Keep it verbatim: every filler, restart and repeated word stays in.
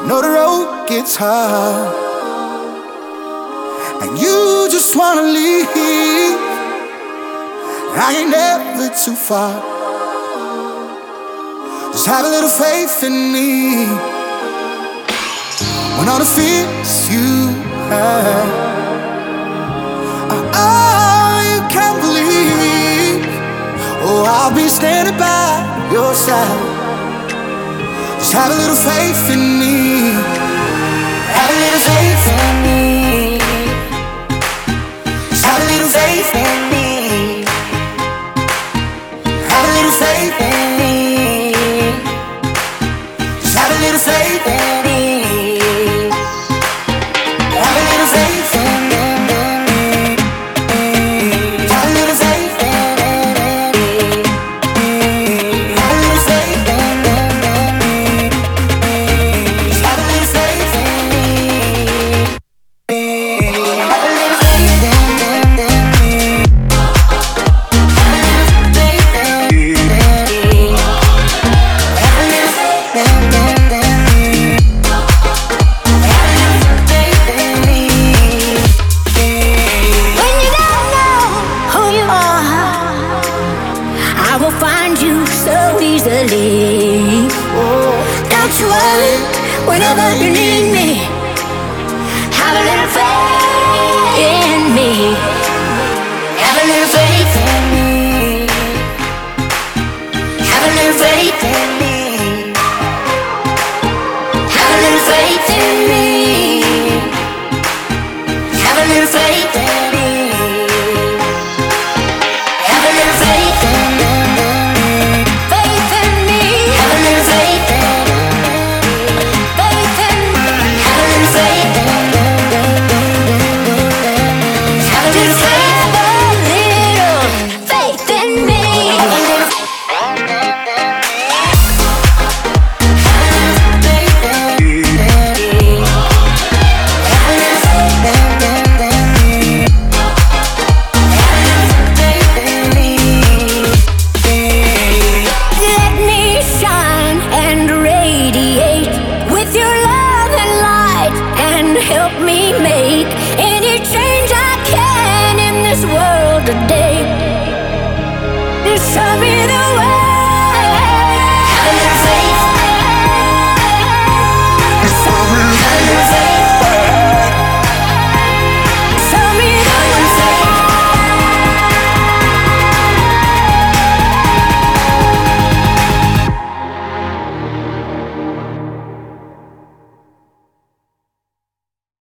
Know the road gets hard, and you just wanna leave. I ain't never too far. Just have a little faith in me. When all the fears you have are all you can believe, oh, I'll be standing by your side. Just have a little faith in me. Have a little faith in me. Just have a little faith in me. Have a little faith in me. Just have a little faith in me. Have a little faith in me. Have a little faith in me. Have a little faith in me. Just have a little faith in me. Have a little faith in me. Don't you worry, whenever you need me, have a little faith in me. Have a little faith in me. Have a little faith in me. Have a little faith in me. Have a little faith in me.